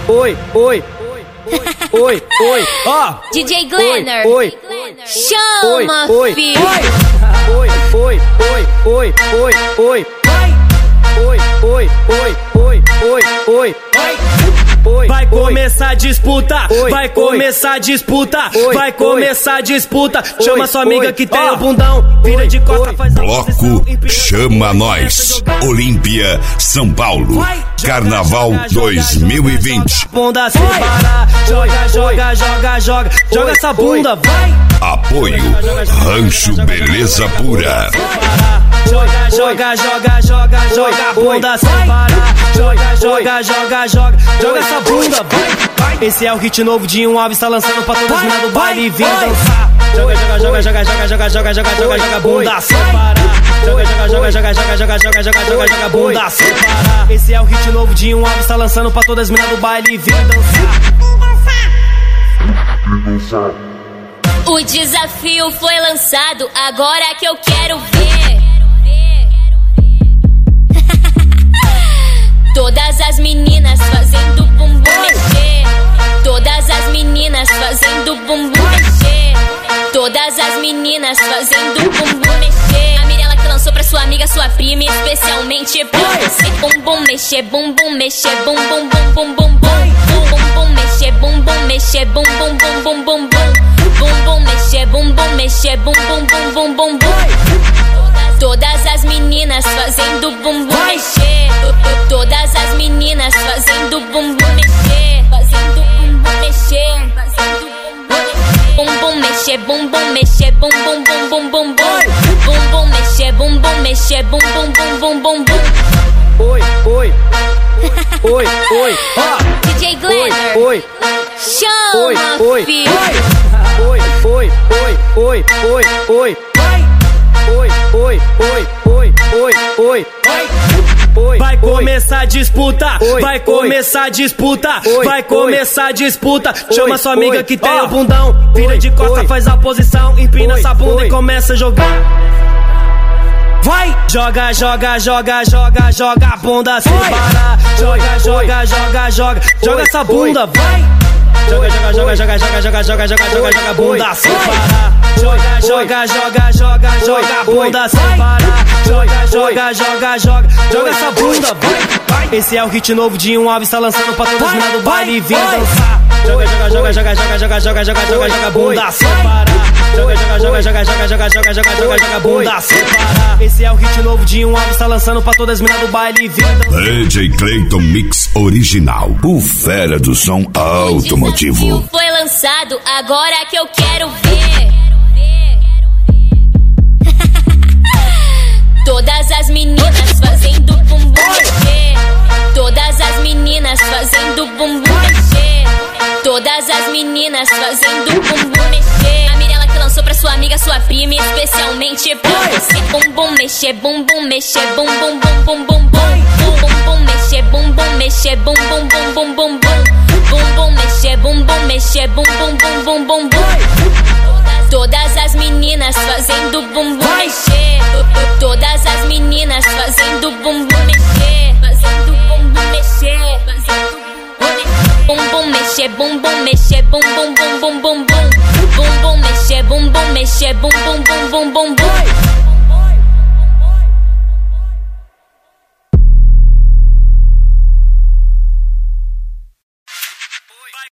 oi, oi, oi, oi, ó. DJ Glenner, oi, chama, oi, filho. Oi, oi, oi, oi, oi, oi, oi, oi, oi, oi, oi, oi. Vai começar a disputa, vai oi, começar a disputa, oi, vai começar a disputa. Chama sua amiga oi, que tem ó. o bundão, vira de costa, faz a Bloco posição, empina Chama a Nós. Olímpia, São Paulo. Carnaval 2020. Bunda sem parar, joga, joga, joga, joga, joga essa bunda, vai. Apoio Rancho Beleza Pura. Joga, joga, joga, joga, joga, bunda sem parar. Joga, joga, joga, joga, joga essa bunda, vai. Esse é o hit novo de Alves, tá lançando pra todas as minas do baile e vem dançar. Joga, joga, joga, joga, joga, joga, joga, joga, joga, joga, bunda sem parar. Joga, joga, joga, joga, joga, joga, joga, joga, joga, joga, bunda sem parar. Esse é o hit novo de Alves, tá lançando pra todas as minas do baile e vem dançar. O desafio foi lançado, agora que eu quero ver. Todas as meninas fazendo bumbum mexer. Todas as meninas fazendo bumbum mexer. Todas as meninas fazendo bumbum mexer. A Mirella que lançou pra sua amiga, sua prima, especialmente pra você. Bumbum mexer, bumbum mexer, bumbum bum bum bum bum. Bumbum mexer, bumbum mexer, bumbum bum bum bum bum. Bumbum mexer, bumbum mexer, bumbum bum bum bum bum. Todas as meninas fazendo bumbum mexer. Todas as meninas fazendo bumbum mexer. Fazendo bumbum mexer. Bumbum mexer, bumbum mexer, bumbum bum bum bum bum. Bumbum mexer, bumbum mexer, bumbum bum bum bum bum. Oi, oi, oi, oi, ó. DJ Glenner, Oi, chama, oi, filho. oi, oi, oi, oi, oi, oi. Oi, oi, oi, oi, oi, oi, oi. Vai começar a disputa, Oi, vai começar a disputa, Oi, vai começar a disputa. Chama sua amiga oi, que tem ó. o bundão, vira de costa, Oi. faz a posição, empina Oi, essa bunda oi. e começa a jogar. Vai! Joga, joga, joga, joga, joga a bunda sem parar. Joga, joga, joga, joga, joga essa bunda, vai! Joga, joga, joga, joga, joga, joga, joga, joga, joga, joga a bunda sem parar. Joga, joga, joga, joga, joga a bunda sem parar. Joga, joga, joga, joga, joga essa bunda, vai! Esse é o hit novo de Alves, tá lançando pra todas as minas do baile e vem dançar. Joga, joga, joga, joga, joga, joga, joga, joga, joga, joga a bunda sem parar. Joga, joga, joga, joga, joga, joga, joga, joga, joga, joga a bunda sem parar. Esse é o hit novo de Alves, tá lançando pra todas as minas do baile e vem dançar. DJ Clayton Mix Original. O fera do som automotivo. O desafio foi lançado, agora que eu quero ver. Todas as meninas fazendo bumbum mexer. Todas as meninas fazendo bumbum mexer. Todas as meninas fazendo bumbum mexer. A Mirella que lançou pra sua amiga, sua prima, especialmente pra você. Bumbum mexer, bumbum mexer, bumbum bum bum bum bum. Bumbum mexer, bumbum mexer, bumbum bum bum bum bum. Bumbum mexer, bumbum mexer, bumbum bum bum bum bum. Todas as meninas fazendo bumbum mexer. Todas as meninas fazendo bumbum mexer. Fazendo bumbum mexer. Bumbum mexer, bumbum mexer, bumbum bum bum bum bum. Bumbum mexer, bumbum mexer, bumbum bum bum bum bum.